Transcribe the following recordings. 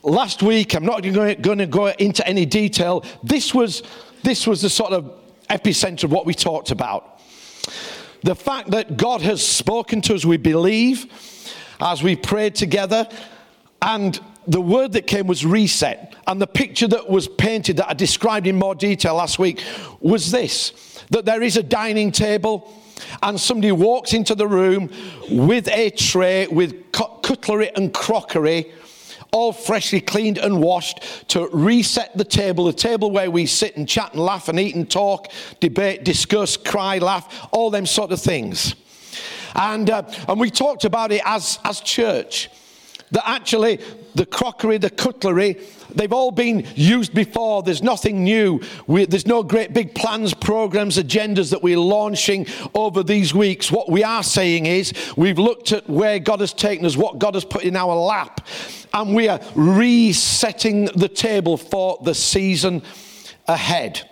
last week, I'm not going to go into any detail. This was the sort of epicenter of what we talked about. The fact that God has spoken to us, we believe, as we prayed together, and the word that came was reset. And the picture that was painted, that I described in more detail last week, was this: that there is a dining table, and somebody walks into the room with a tray with cutlery and crockery, all freshly cleaned and washed, to reset the table where we sit and chat and laugh and eat and talk, debate, discuss, cry, laugh, all them sort of things. And we talked about it as church, that actually the crockery, the cutlery, they've all been used before. There's nothing new. There's no great big plans, programs, agendas that we're launching over these weeks. What we are saying is we've looked at where God has taken us, what God has put in our lap, and we are resetting the table for the season ahead.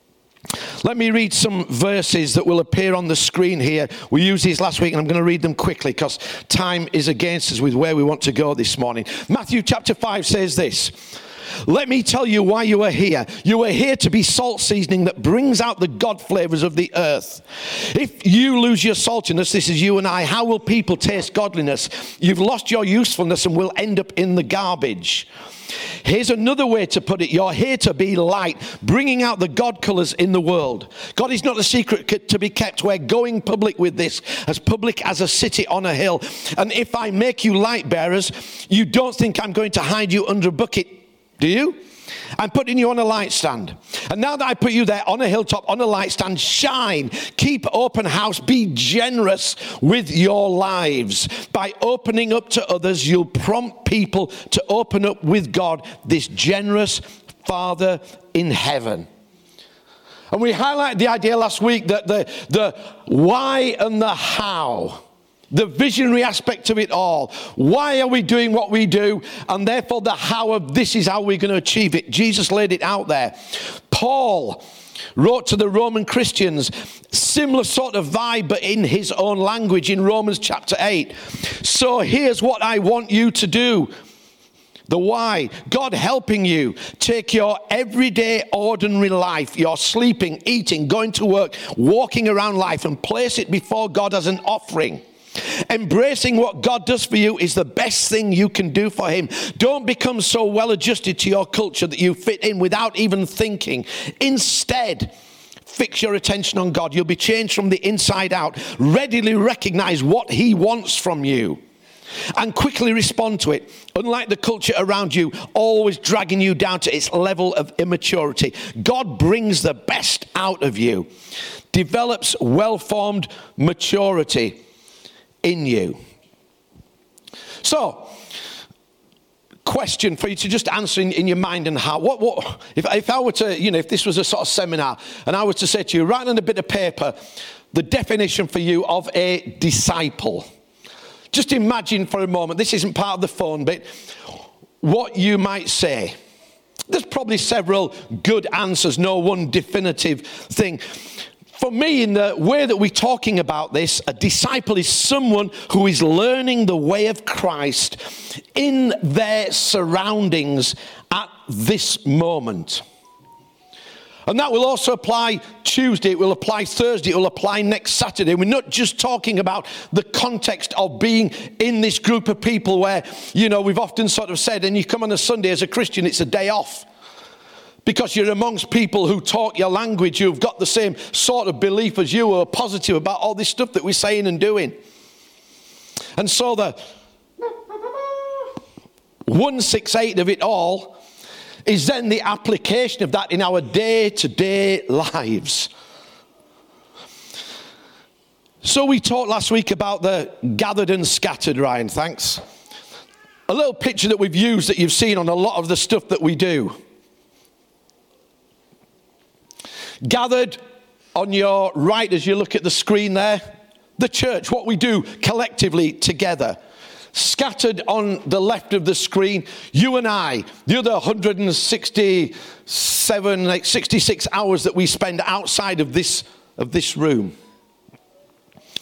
Let me read some verses that will appear on the screen here. We used these last week, and I'm going to read them quickly because time is against us with where we want to go this morning. Matthew chapter 5 says this: "Let me tell you why you are here. You are here to be salt seasoning that brings out the God flavors of the earth. If you lose your saltiness," this is you and I, "how will people taste godliness? You've lost your usefulness and will end up in the garbage. Here's another way to put it. You're here to be light, bringing out the God colors in the world. God is not a secret to be kept. We're going public with this, as public as a city on a hill. And if I make you light bearers, you don't think I'm going to hide you under a bucket, do you? I'm putting you on a light stand. And now that I put you there on a hilltop, on a light stand, shine, keep open house, be generous with your lives. By opening up to others, you'll prompt people to open up with God, this generous Father in heaven." And we highlighted the idea last week that the why and the how, the visionary aspect of it all. Why are we doing what we do? And therefore the how of this is how we're going to achieve it. Jesus laid it out there. Paul wrote to the Roman Christians, similar sort of vibe, but in his own language in Romans chapter 8. "So here's what I want you to do." The why: God helping you take your everyday ordinary life, your sleeping, eating, going to work, walking around life, and place it before God as an offering. Embracing what God does for you is the best thing you can do for him. Don't become so well adjusted to your culture that you fit in without even thinking. Instead, fix your attention on God. You'll be changed from the inside out. Readily recognize what he wants from you and quickly respond to it. Unlike the culture around you, always dragging you down to its level of immaturity, God brings the best out of you, develops well-formed maturity in you. So, question for you to just answer in your mind and heart. What if I were to, if this was a sort of seminar and I were to say to you, write on a bit of paper the definition for you of a disciple. Just imagine for a moment, this isn't part of the phone bit, what you might say. There's probably several good answers, no one definitive thing. For me, in the way that we're talking about this, a disciple is someone who is learning the way of Christ in their surroundings at this moment. And that will also apply Tuesday, it will apply Thursday, it will apply next Saturday. We're not just talking about the context of being in this group of people where, we've often sort of said, and you come on a Sunday as a Christian, it's a day off. Because you're amongst people who talk your language, who've got the same sort of belief as you, who are positive about all this stuff that we're saying and doing. And so the 168 of it all is then the application of that in our day-to-day lives. So we talked last week about the gathered and scattered, Ryan, thanks. A little picture that we've used that you've seen on a lot of the stuff that we do. Gathered on your right as you look at the screen there, the church, what we do collectively together. Scattered on the left of the screen, you and I, the other 66 hours that we spend outside of this room.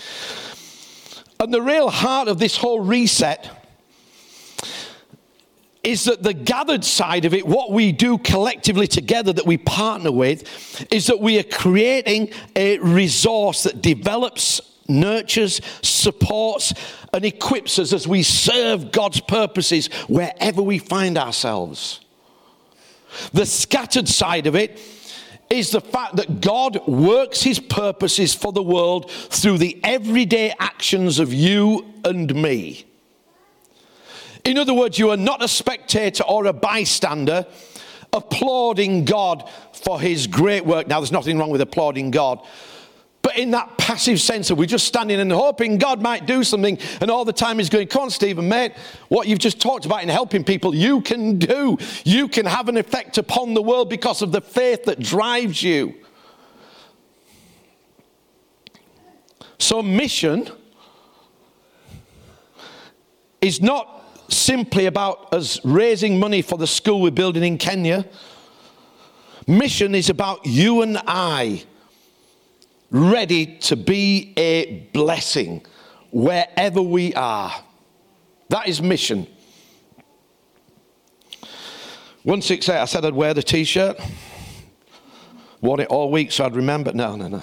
And the real heart of this whole reset is that the gathered side of it, what we do collectively together that we partner with, is that we are creating a resource that develops, nurtures, supports, and equips us as we serve God's purposes wherever we find ourselves. The scattered side of it is the fact that God works his purposes for the world through the everyday actions of you and me. In other words, you are not a spectator or a bystander applauding God for his great work. Now, there's nothing wrong with applauding God, but in that passive sense of we're just standing and hoping God might do something, and all the time he's going, come on, Stephen, mate, what you've just talked about in helping people, you can do. You can have an effect upon the world because of the faith that drives you. So mission is not simply about us raising money for the school we're building in Kenya. Mission is about you and I ready to be a blessing wherever we are. That is mission. 168, I said I'd wear the t-shirt. Worn it all week so I'd remember. No.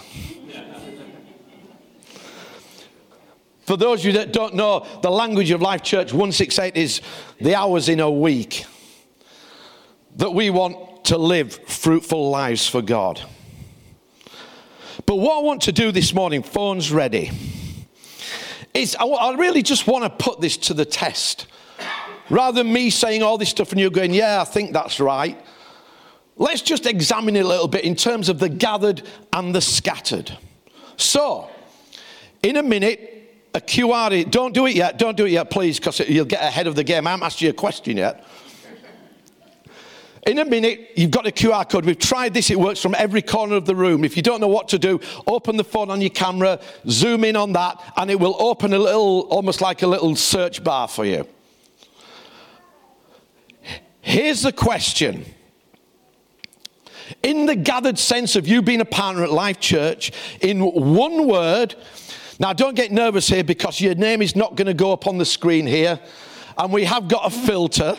For those of you that don't know, the language of Life Church 168 is the hours in a week that we want to live fruitful lives for God. But what I want to do this morning, phones ready, is I really just want to put this to the test. Rather than me saying all this stuff and you going, yeah, I think that's right. Let's just examine it a little bit in terms of the gathered and the scattered. So, in a minute, a QR, don't do it yet, please, because you'll get ahead of the game. I haven't asked you a question yet. In a minute, you've got a QR code. We've tried this. It works from every corner of the room. If you don't know what to do, open the phone on your camera, zoom in on that, and it will open a little, almost like a little search bar for you. Here's the question. In the gathered sense of you being a partner at Life Church, in one word, now don't get nervous here because your name is not going to go up on the screen here, and we have got a filter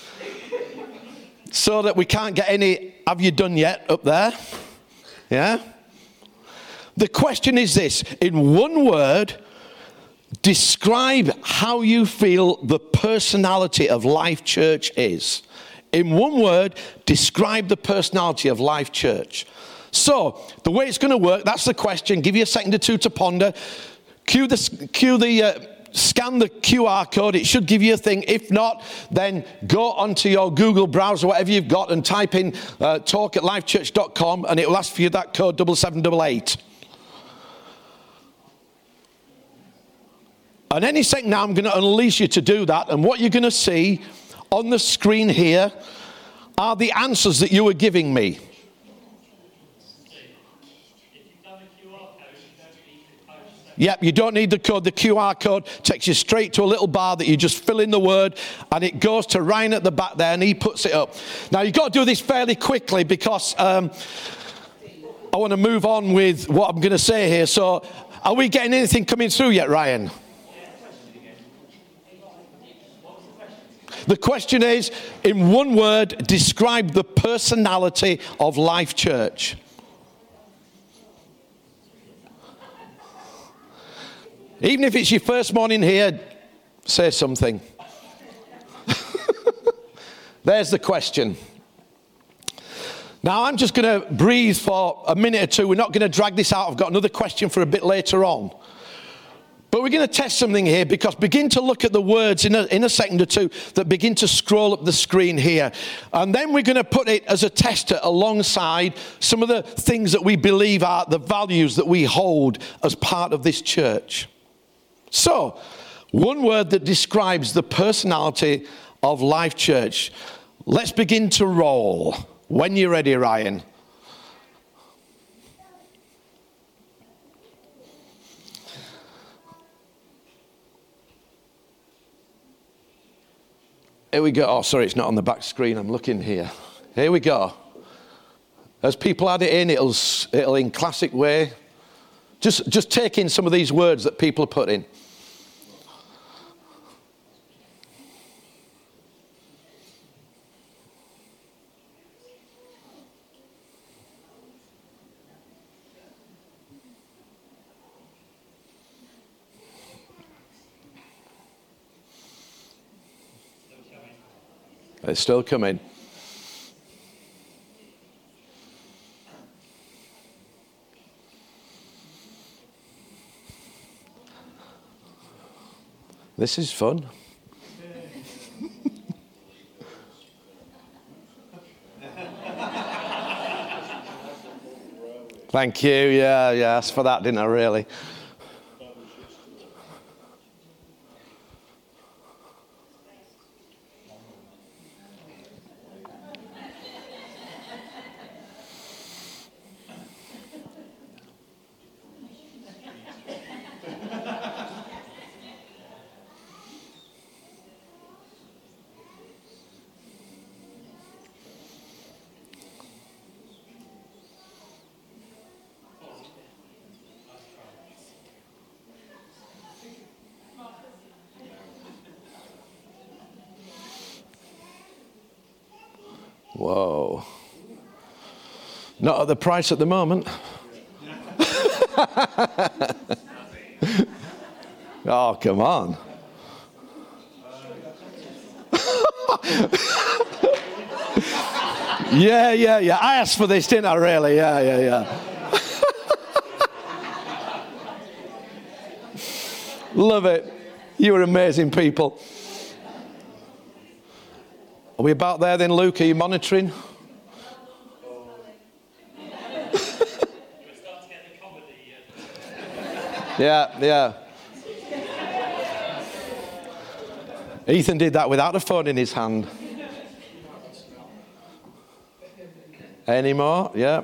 so that we can't get any have you done yet up there. Yeah? The question is this: in one word, describe how you feel the personality of Life Church is. In one word, describe the personality of Life Church. So, the way it's going to work, that's the question. Give you a second or two to ponder. Scan the QR code. It should give you a thing. If not, then go onto your Google browser, whatever you've got, and type in talk@lifechurch.com, and it will ask for you that code 7788. And any second now, I'm going to unleash you to do that. And what you're going to see on the screen here are the answers that you were giving me. Yep, you don't need the code. The QR code takes you straight to a little bar that you just fill in the word, and it goes to Ryan at the back there, and he puts it up. Now, you've got to do this fairly quickly because I want to move on with what I'm going to say here. So, are we getting anything coming through yet, Ryan? The question is, in one word, describe the personality of Life Church. Even if it's your first morning here, say something. There's the question. Now, I'm just going to breathe for a minute or two. We're not going to drag this out. I've got another question for a bit later on. But we're going to test something here, because begin to look at the words in a second or two that begin to scroll up the screen here. And then we're going to put it as a tester alongside some of the things that we believe are the values that we hold as part of this church. So, one word that describes the personality of Life Church. Let's begin to roll. When you're ready, Ryan. Here we go. Oh, sorry, it's not on the back screen. I'm looking here. Here we go. As people add it in, it'll in classic way. Just take in some of these words that people put in. It's still coming. This is fun. Thank you. Yeah, asked for that, didn't I, really? Whoa. Not at the price at the moment. Oh, come on. Yeah. I asked for this, didn't I, really? Yeah. Love it. You are amazing people. Are we about there then, Luke? Are you monitoring? Yeah. Ethan did that without a phone in his hand. Any more? Yeah.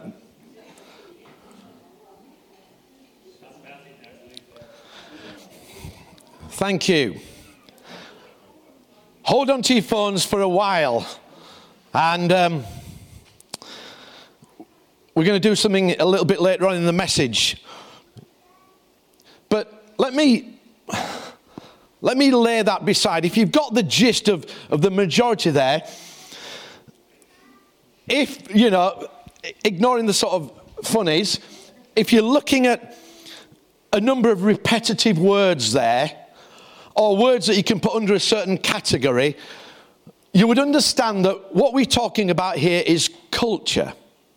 Thank you. Hold on to your phones for a while, and we're going to do something a little bit later on in the message. But let me lay that beside. If you've got the gist of the majority there, if, ignoring the sort of funnies, if you're looking at a number of repetitive words there, or words that you can put under a certain category, you would understand that what we're talking about here is culture.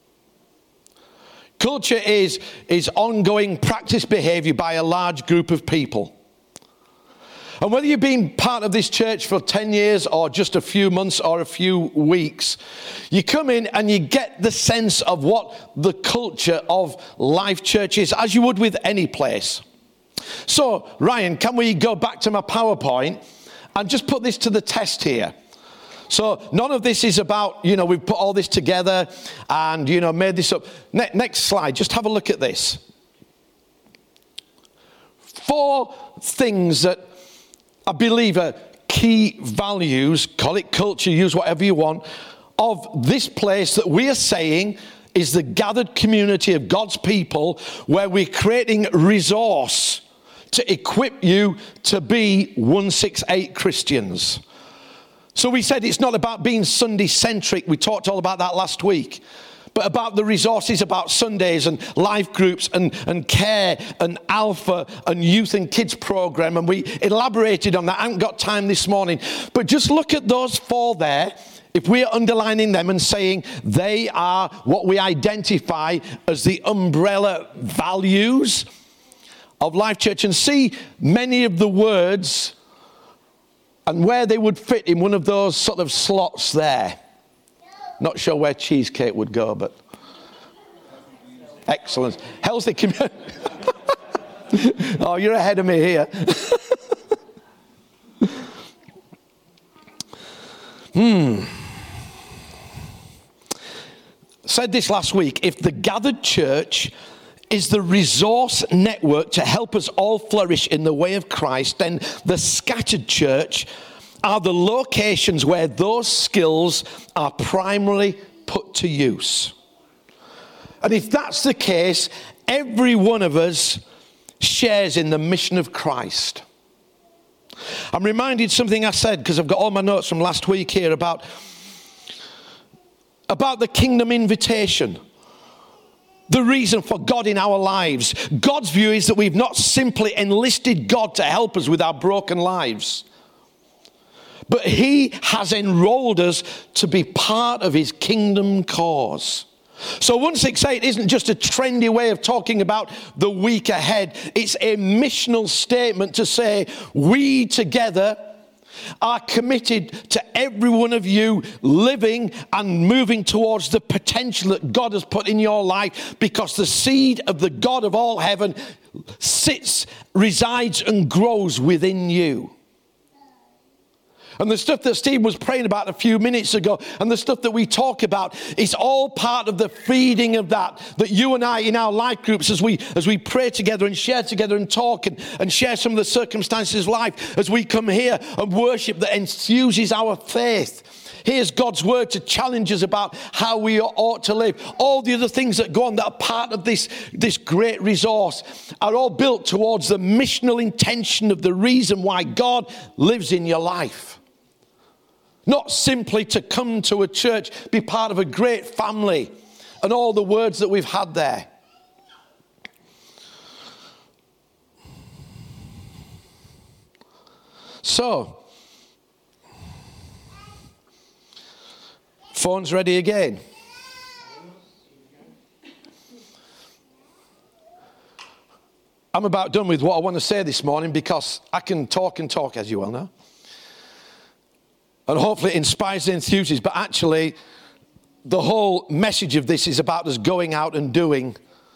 Culture is ongoing practice behavior by a large group of people. And whether you've been part of this church for 10 years or just a few months or a few weeks, you come in and you get the sense of what the culture of Life Church is, as you would with any place. So, Ryan, can we go back to my PowerPoint and just put this to the test here? So, none of this is about, we've put all this together and, made this up. Next slide, just have a look at this. 4 things that I believe are key values, call it culture, use whatever you want, of this place that we are saying is the gathered community of God's people, where we're creating resource to equip you to be 168 Christians. So we said it's not about being Sunday-centric. We talked all about that last week. But about the resources, about Sundays and life groups and care and Alpha and youth and kids program. And we elaborated on that. I haven't got time this morning. But just look at those 4 there. If we're underlining them and saying they are what we identify as the umbrella values of Life Church, and see many of the words and where they would fit in one of those sort of slots there. Not sure where cheesecake would go, but excellent. Healthy community. Oh, you're ahead of me here. Said this last week. If the gathered church is the resource network to help us all flourish in the way of Christ, then the scattered church are the locations where those skills are primarily put to use. And if that's the case, every one of us shares in the mission of Christ. I'm reminded something I said, because I've got all my notes from last week here about the kingdom invitation. The reason for God in our lives. God's view is that we've not simply enlisted God to help us with our broken lives, but he has enrolled us to be part of his kingdom cause. So 168 isn't just a trendy way of talking about the week ahead. It's a missional statement to say we together are committed to every one of you living and moving towards the potential that God has put in your life, because the seed of the God of all heaven resides and grows within you. And the stuff that Steve was praying about a few minutes ago, and the stuff that we talk about, is all part of the feeding of that you and I in our life groups, as we pray together and share together and talk and share some of the circumstances of life, as we come here and worship, that infuses our faith. Here's God's word to challenge us about how we ought to live. All the other things that go on that are part of this great resource are all built towards the missional intention of the reason why God lives in your life. Not simply to come to a church, be part of a great family, and all the words that we've had there. So, phone's ready again. I'm about done with what I want to say this morning, because I can talk and talk, as you well know. And hopefully it inspires the enthusiasts. But actually, the whole message of this is about us going out and doing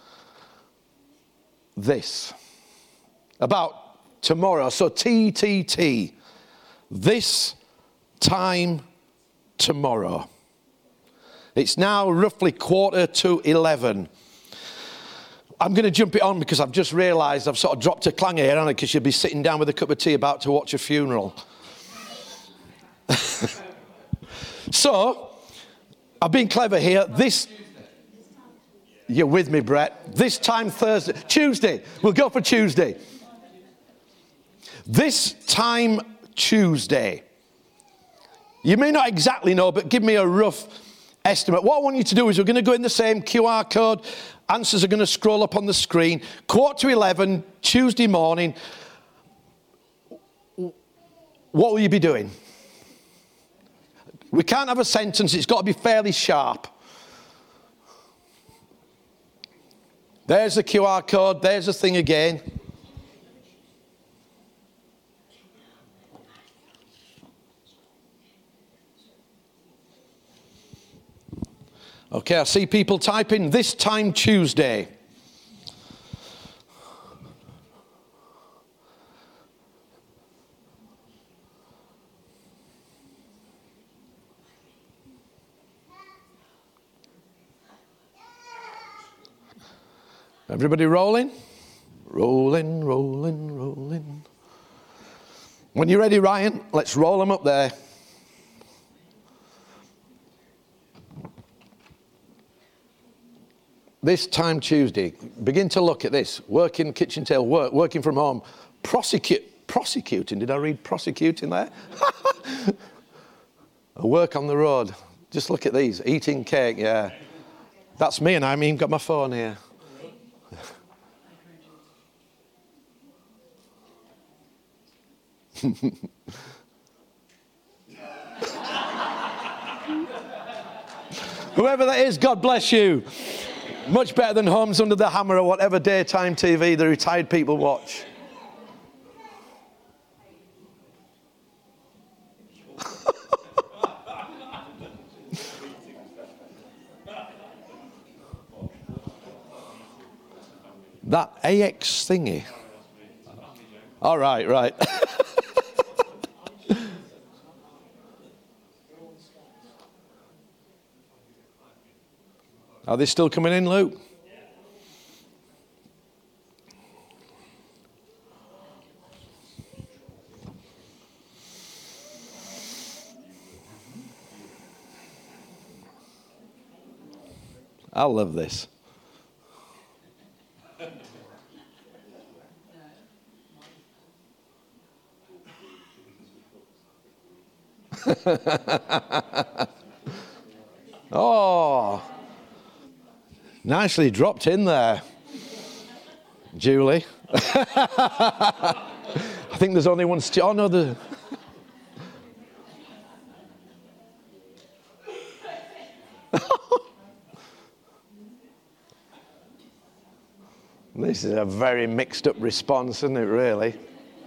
this. About tomorrow. So TTT. This time tomorrow. It's now roughly 11:15. I'm going to jump it on because I've just realised I've sort of dropped a clanger here, haven't I? Because you'll be sitting down with a cup of tea about to watch a funeral. So, I've been clever here. You're with me, Brett. This time Tuesday. We'll go for Tuesday. This time Tuesday. You may not exactly know, but give me a rough estimate. What I want you to do is we're going to go in the same QR code. Answers are going to scroll up on the screen. 11:15, Tuesday morning. What will you be doing? We can't have a sentence. It's got to be fairly sharp. There's the QR code. There's the thing again. Okay, I see people typing this time Tuesday. Everybody rolling? Rolling, rolling, rolling. When you're ready, Ryan, let's roll them up there. This time Tuesday, begin to look at this. Working kitchen table, working from home. Prosecuting, did I read prosecuting there? Work on the road. Just look at these. Eating cake, yeah. That's me, and I haven't even got my phone here. Whoever that is, God bless you. Much better than Homes Under the Hammer or whatever daytime TV the retired people watch. That AX thingy. All right, right. Are they still coming in, Luke? I love this. Oh, nicely dropped in there, Julie. I think there's only one. Oh no, This is a very mixed up response, isn't it, really?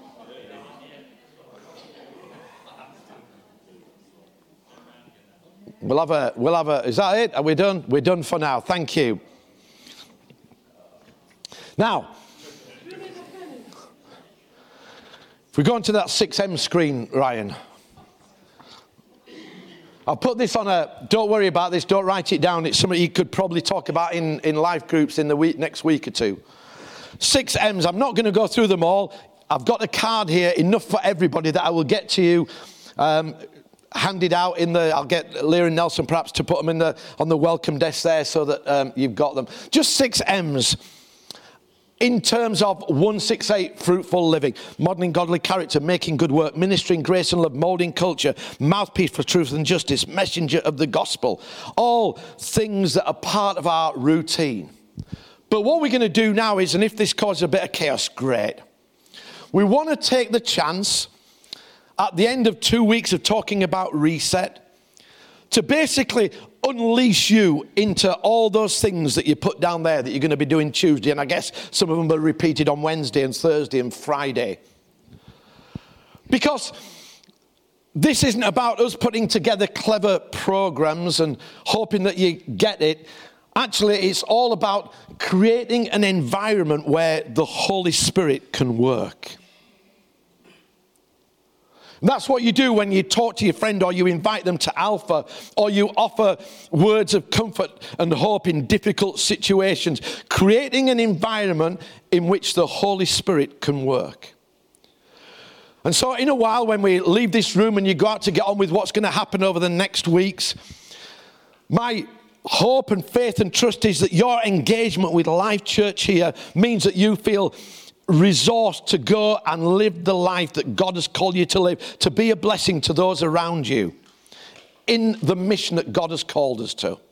We'll have a, is that it? Are we done? We're done for now. Thank you. Now, if we go onto that 6M screen, Ryan, I'll put this on don't worry about this, don't write it down. It's something you could probably talk about in life groups in the next week or two. 6 M's, I'm not going to go through them all. I've got a card here, enough for everybody, that I will get to you, handed out I'll get Leah and Nelson perhaps to put them on the welcome desk there so that you've got them. Just 6 M's. In terms of 168, fruitful living, modelling godly character, making good work, ministering grace and love, moulding culture, mouthpiece for truth and justice, messenger of the gospel. All things that are part of our routine. But what we're going to do now is, and if this causes a bit of chaos, great. We want to take the chance at the end of 2 weeks of talking about reset to basically unleash you into all those things that you put down there that you're going to be doing Tuesday. And I guess some of them are repeated on Wednesday and Thursday and Friday. Because this isn't about us putting together clever programs and hoping that you get it. Actually, it's all about creating an environment where the Holy Spirit can work. That's what you do when you talk to your friend, or you invite them to Alpha, or you offer words of comfort and hope in difficult situations, creating an environment in which the Holy Spirit can work. And so in a while, when we leave this room and you go out to get on with what's going to happen over the next weeks, my hope and faith and trust is that your engagement with Life Church here means that you feel resourced to go and live the life that God has called you to live, to be a blessing to those around you in the mission that God has called us to.